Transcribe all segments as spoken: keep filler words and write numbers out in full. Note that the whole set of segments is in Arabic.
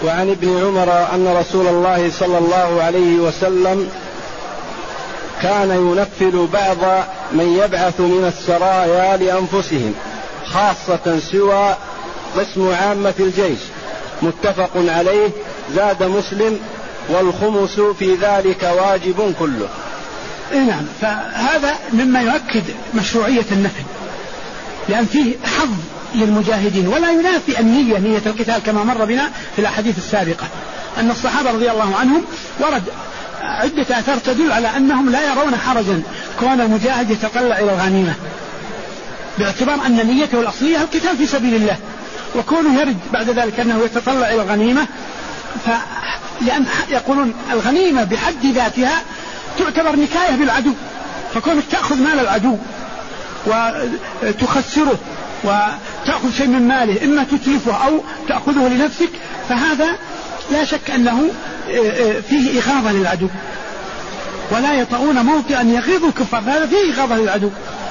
وعن ابن عمر أن رسول الله صلى الله عليه وسلم كان ينفل بعض من يبعث من السرايا لأنفسهم خاصة سوى قسم عامة الجيش. متفق عليه. زاد مسلم: والخمس في ذلك واجب كله. نعم. فهذا مما يؤكد مشروعية النفل، لأن فيه حظ للمجاهدين ولا ينافي النية، نية القتال، كما مر بنا في الأحاديث السابقة أن الصحابة رضي الله عنهم ورد عدة آثار تدل على أنهم لا يرون حرجا كون المجاهد يتطلع إلى الغنيمة، باعتبار أن نيته الأصلية القتال في سبيل الله، وكونه يرد بعد ذلك أنه يتطلع إلى الغنيمة، لأن يقولون الغنيمة بحد ذاتها تعتبر نكاية بالعدو، فكونك تأخذ مال العدو وتخسره وتأخذ شيء من ماله، إما تتلفه أو تأخذه لنفسك، فهذا لا شك أنه فيه إغاظة للعدو، ولا يطؤون موطئا يغيظ الكفار، هذا فيه إغاظة للعدو.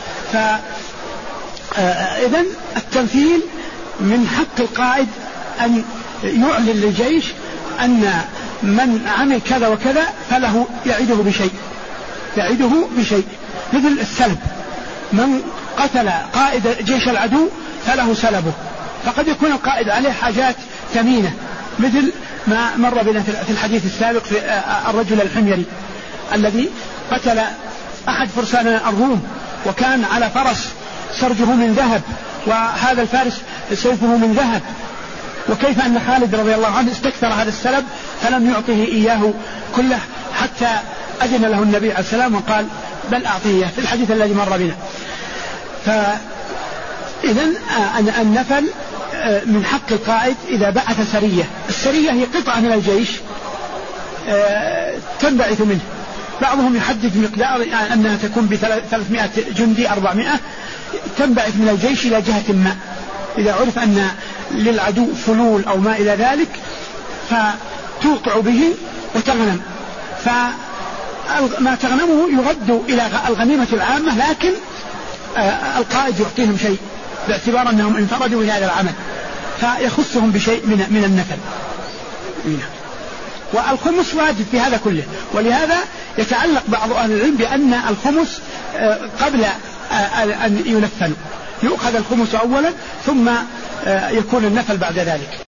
فإذن التمثيل من حق القائد أن يعلن للجيش أن من عمل كذا وكذا فله يعده بشيء، يعده بشيء مثل السلب، من قتل قائد جيش العدو فله سلبه، فقد يكون القائد عليه حاجات ثمينة، مثل ما مر بنا في الحديث السابق في الرجل الحميري الذي قتل أحد فرسان الروم، وكان على فرس سرجه من ذهب، وهذا الفارس سيفه من ذهب، وكيف أن خالد رضي الله عنه استكثر هذا السلب فلم يعطه إياه كله، حتى أذن له النبي عليه السلام وقال بل أعطيه، في الحديث الذي مر بنا. فإذن النفل من حق القائد إذا بعث سرية، السرية هي قطعة من الجيش تنبعث منه، بعضهم يحدد مقدار أنها تكون بثلاثمائة جندي أربعمائة، تنبعث من الجيش إلى جهة ما، إذا عرف أن للعدو فلول أو ما إلى ذلك فتوقع به وتغنم، فما تغنمه يرد إلى الغنيمة العامة، لكن القائد يعطيهم شيء باعتبار أنهم انفردوا إلى هذا العمل، فيخصهم بشيء من من النفل. والخمس واجب في هذا كله، ولهذا يتعلق بعض أهل العلم بأن الخمس قبل أن ينفل يؤخذ الخمس أولا ثم يكون النفل بعد ذلك.